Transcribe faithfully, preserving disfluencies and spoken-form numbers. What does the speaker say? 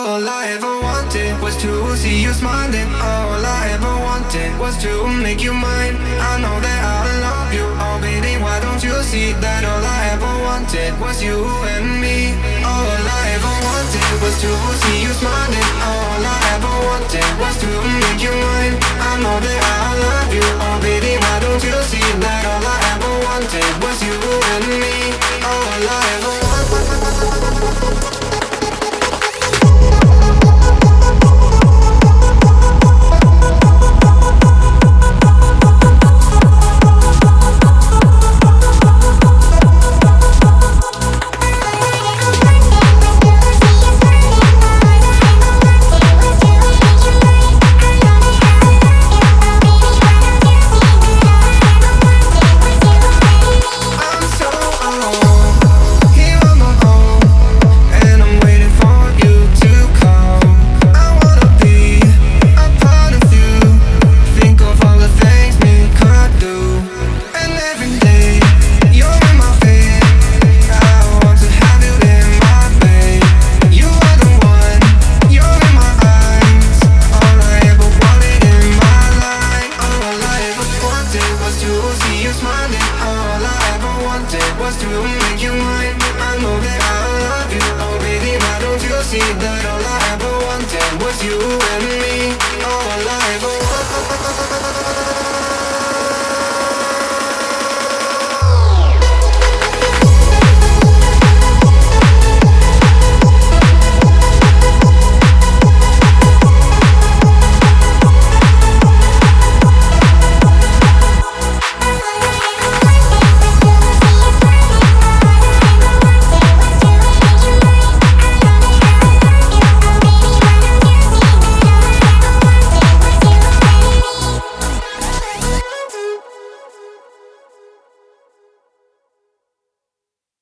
All I ever wanted was to see you smiling. All I ever wanted was to make you mine. I know that I love you, oh baby, why don't you see that all I ever wanted was you and me. All I ever wanted was to see you smiling. All I ever wanted was to make you mine. I know that I love you, oh baby, why don't you see that all I ever wanted was you and me. All I ever wanted. Was to make you mine. I know that I love you, oh baby, why don't you see that?